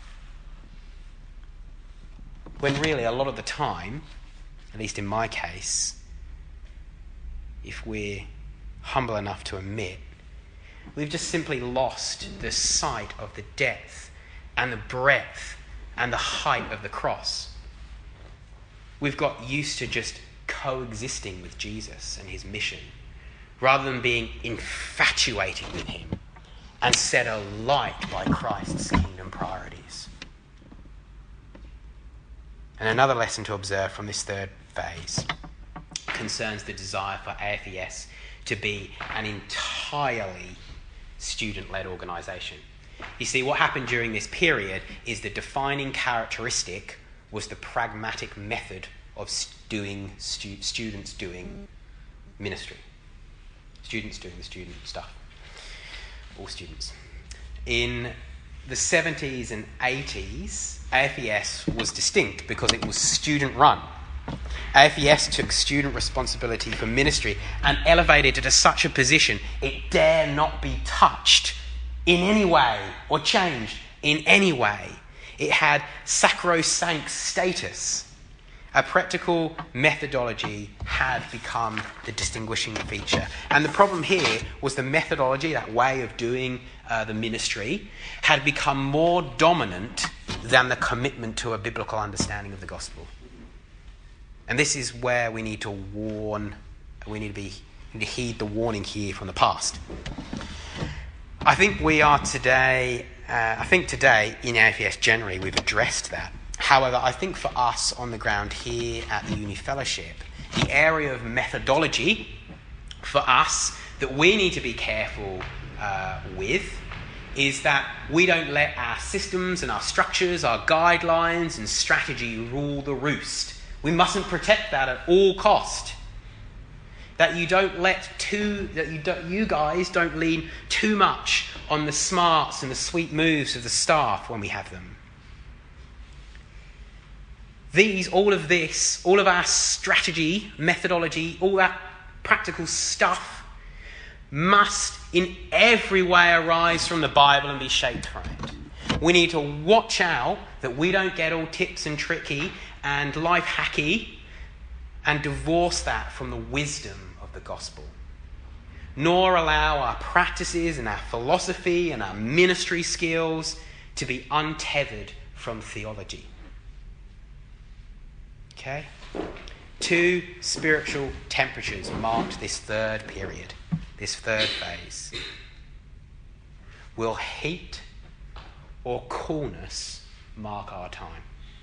When really a lot of the time, at least in my case, if we're humble enough to admit, we've just simply lost the sight of the depth and the breadth and the height of the cross. We've got used to just coexisting with Jesus and his mission, rather than being infatuated with him and set alight by Christ's kingdom priorities. And another lesson to observe from this third phase concerns the desire for A F E S to be an entirely student-led organisation. You see, what happened during this period is the defining characteristic was the pragmatic method of doing stu- students doing ministry. Students doing the student stuff. All students. In the seventies and eighties, A F E S was distinct because it was student-run. A F E S took student responsibility for ministry and elevated it to such a position it dare not be touched in any way or changed in any way. It had sacrosanct status. A practical methodology had become the distinguishing feature. And the problem here was the methodology, that way of doing uh, the ministry, had become more dominant than the commitment to a biblical understanding of the gospel. And this is where we need to warn, we need to be need to heed the warning here from the past. I think we are today, uh, I think today in A F E S generally we've addressed that. However, I think for us on the ground here at the Uni Fellowship, the area of methodology for us that we need to be careful uh, with is that we don't let our systems and our structures, our guidelines and strategy rule the roost. We mustn't protect that at all cost. That you don't let too, that you don't, you guys don't lean too much on the smarts and the sweet moves of the staff when we have them. These, all of this, all of our strategy, methodology, all that practical stuff must in every way arise from the Bible and be shaped from it. We need to watch out that we don't get all tips and tricky and life hacky and divorce that from the wisdom of the gospel. nor allow our practices and our philosophy and our ministry skills to be untethered from theology. Okay? Two spiritual temperatures marked this third period, this third phase. Will heat or coolness mark our time?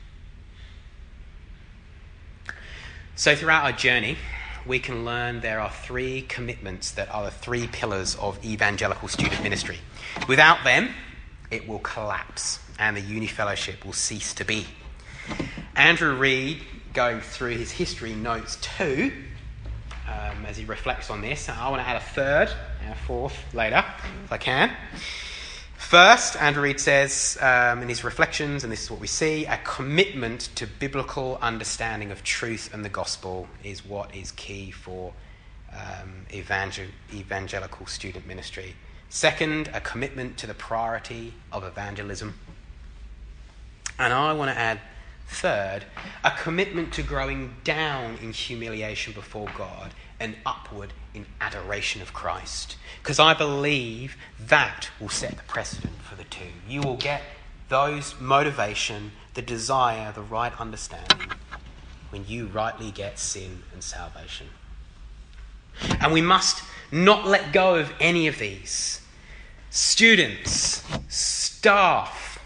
So throughout our journey, we can learn there are three commitments that are the three pillars of evangelical student ministry. Without them, it will collapse and the uni fellowship will cease to be. Andrew Reid, going through his history, notes two, um, as he reflects on this. I want to add a third and a fourth later, if I can. First, Andrew Reid says um, in his reflections, and this is what we see, a commitment to biblical understanding of truth and the gospel is what is key for um, evangel- evangelical student ministry. Second, a commitment to the priority of evangelism. And I want to add, third, a commitment to growing down in humiliation before God and upward in adoration of Christ. Because I believe that will set the precedent for the two. You will get those motivation, the desire, the right understanding when you rightly get sin and salvation. And we must not let go of any of these. Students, staff,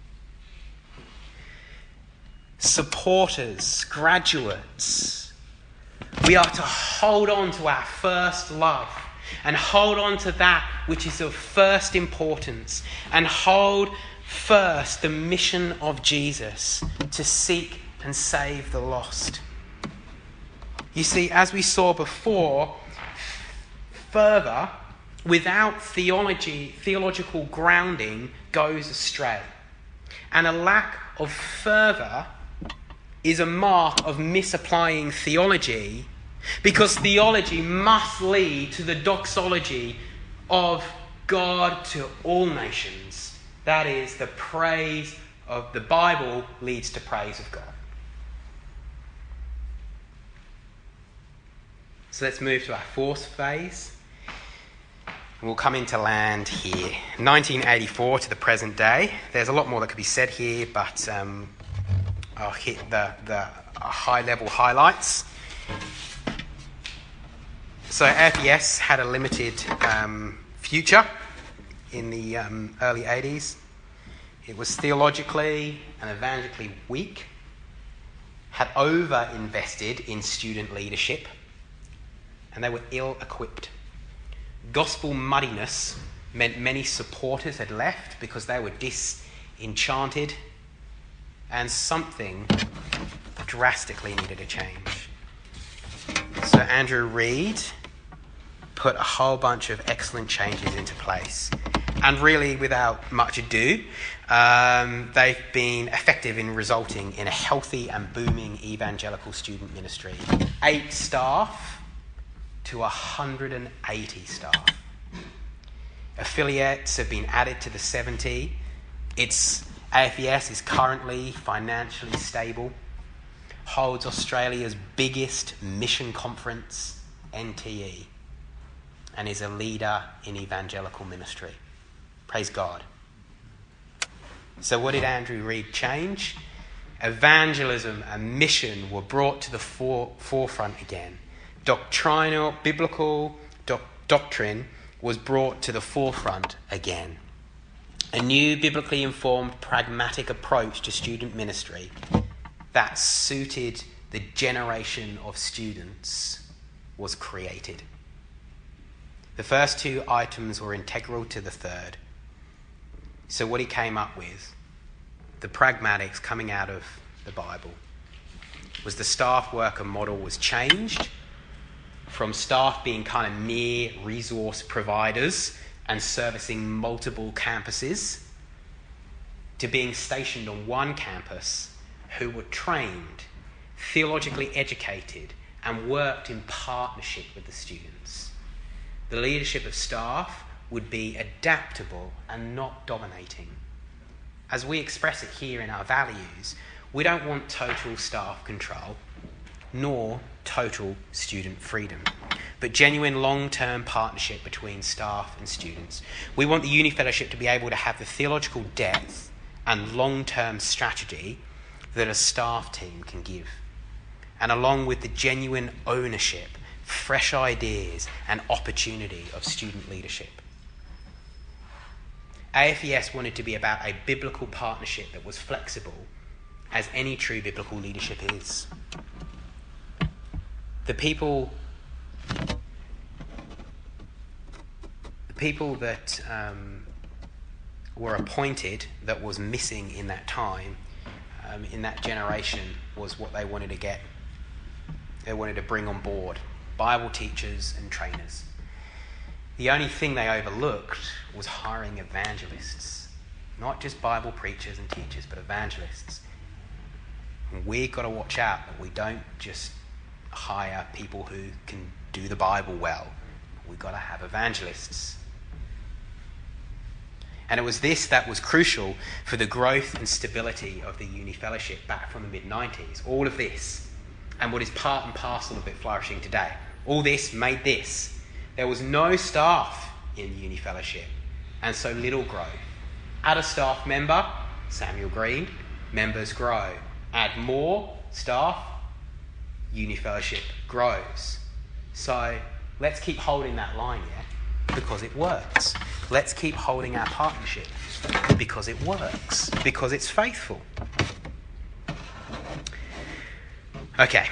supporters, graduates, we are to hold on to our first love and hold on to that which is of first importance and hold first the mission of Jesus to seek and save the lost. You see, as we saw before, further, without theology, theological grounding goes astray. And a lack of fervour is a mark of misapplying theology, because theology must lead to the doxology of God to all nations. That is, the praise of the Bible leads to praise of God. So let's move to our fourth phase. We'll come into land here. nineteen eighty-four to the present day. There's a lot more that could be said here, but um, I'll hit the, the high-level highlights. So A F E S had a limited um, future in the um, early eighties. It was theologically and evangelically weak, had over-invested in student leadership, and they were ill-equipped. Gospel muddiness meant many supporters had left because they were disenchanted, and something drastically needed a change. So Andrew Reid put a whole bunch of excellent changes into place. And really, without much ado, um, they've been effective in resulting in a healthy and booming evangelical student ministry. Eight staff to one hundred eighty staff. Affiliates have been added to the seventy. Its A F E S is currently financially stable, holds Australia's biggest mission conference, N T E, and is a leader in evangelical ministry. Praise God. So what did Andrew Reid change? Evangelism and mission were brought to the fore, forefront again. Doctrinal, biblical doc, doctrine was brought to the forefront again. A new biblically informed, pragmatic approach to student ministry that suited the generation of students was created. The first two items were integral to the third. So what he came up with, the pragmatics coming out of the Bible, was the staff worker model was changed from staff being kind of mere resource providers and servicing multiple campuses to being stationed on one campus who were trained, theologically educated, and worked in partnership with the students. The leadership of staff would be adaptable and not dominating. As we express it here in our values, we don't want total staff control, nor total student freedom, but genuine long-term partnership between staff and students. We want the Uni Fellowship to be able to have the theological depth and long-term strategy that a staff team can give, and along with the genuine ownership, fresh ideas and opportunity of student leadership. A F E S wanted to be about a biblical partnership that was flexible, as any true biblical leadership is. The people, the people that um, were appointed, that was missing in that time, um, in that generation, was what they wanted to get. They wanted to bring on board Bible teachers and trainers. The only thing they overlooked was hiring evangelists, not just Bible preachers and teachers, but evangelists. And we've got to watch out that we don't just hire people who can do the Bible well. We've got to have evangelists. And it was this that was crucial for the growth and stability of the Uni Fellowship back from the mid nineties. All of this, and what is part and parcel of it flourishing today. All this made this. There was no staff in the Uni Fellowship, and so little growth. Add a staff member, Samuel Green, members grow. Add more staff, Uni Fellowship grows. So let's keep holding that line, yeah? Because it works. Let's keep holding our partnership because it works, because it's faithful. Okay.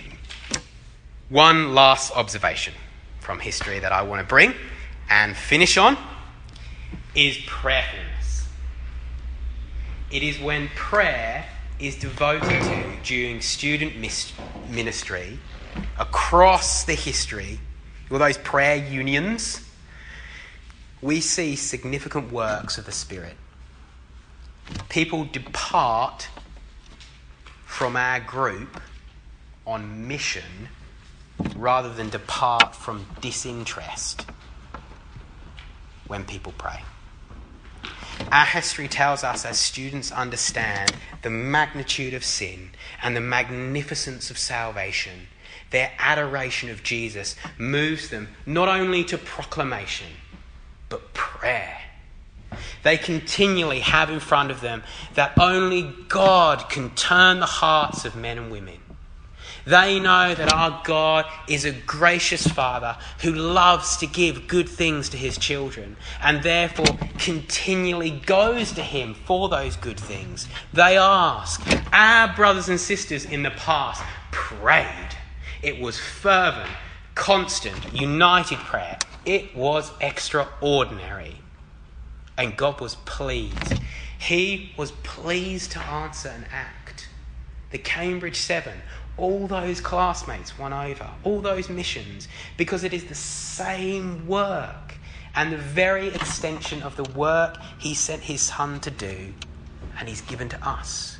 One last observation from history that I want to bring and finish on is prayerfulness. It is when prayer is devoted to during student ministry across the history, all those prayer unions, we see significant works of the Spirit. People depart from our group on mission rather than depart from disinterest when people pray. Our history tells us as students understand the magnitude of sin and the magnificence of salvation, their adoration of Jesus moves them not only to proclamation, but prayer. They continually have in front of them that only God can turn the hearts of men and women. They know that our God is a gracious Father who loves to give good things to his children and therefore continually goes to him for those good things. They ask. Our brothers and sisters in the past prayed. It was fervent, constant, united prayer. It was extraordinary. And God was pleased. He was pleased to answer and act. The Cambridge Seven, all those classmates won over, all those missions, because it is the same work and the very extension of the work he sent his Son to do, and he's given to us.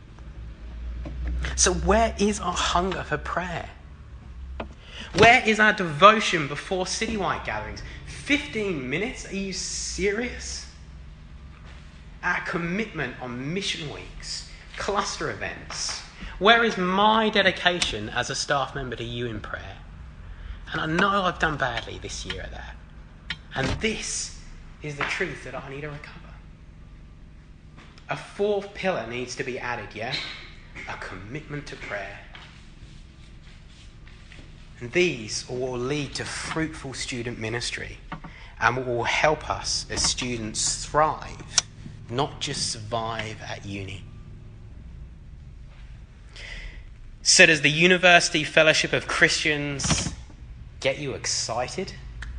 So where is our hunger for prayer? Where is our devotion before citywide gatherings? fifteen minutes? Are you serious? Our commitment on mission weeks, cluster events. Where is my dedication as a staff member to you in prayer? And I know I've done badly this year at that. And this is the truth that I need to recover. A fourth pillar needs to be added, yeah? A commitment to prayer. And these will lead to fruitful student ministry and will help us as students thrive, not just survive at uni. So does the University Fellowship of Christians get you excited?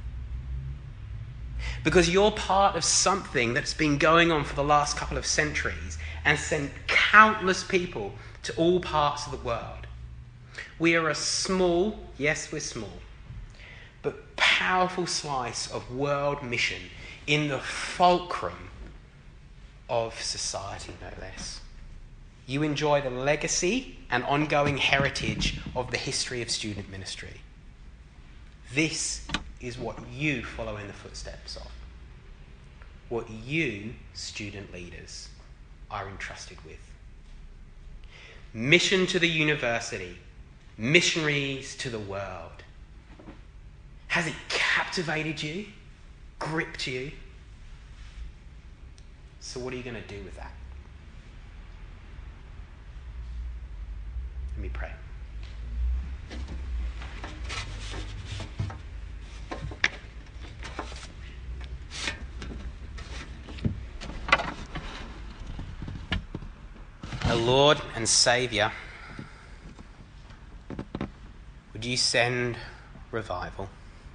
Because you're part of something that's been going on for the last couple of centuries and sent countless people to all parts of the world. We are a small, yes, we're small, but powerful slice of world mission in the fulcrum of society, no less. You enjoy the legacy and ongoing heritage of the history of student ministry. This is what you follow in the footsteps of. What you, student leaders, are entrusted with. Mission to the university missionaries to the world. Has it captivated you? Gripped you? So what are you going to do with that? Let me pray. O Lord and Saviour, would you send revival?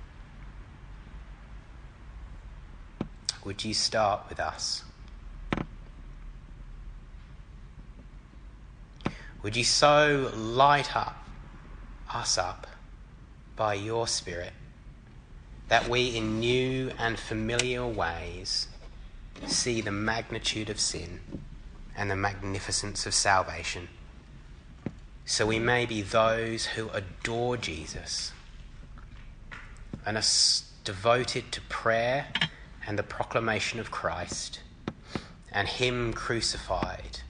Would you start with us? Would you so light up us up by your Spirit that we in new and familiar ways see the magnitude of sin and the magnificence of salvation, so we may be those who adore Jesus and are devoted to prayer and the proclamation of Christ and him crucified,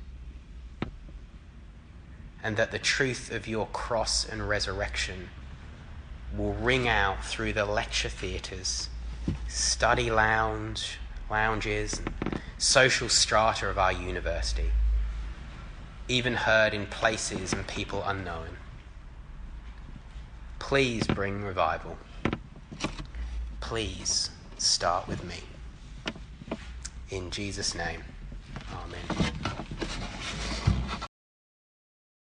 and that the truth of your cross and resurrection will ring out through the lecture theatres, study lounge, lounges, and social strata of our university, even heard in places and people unknown. Please bring revival. Please start with me. In Jesus' name, amen.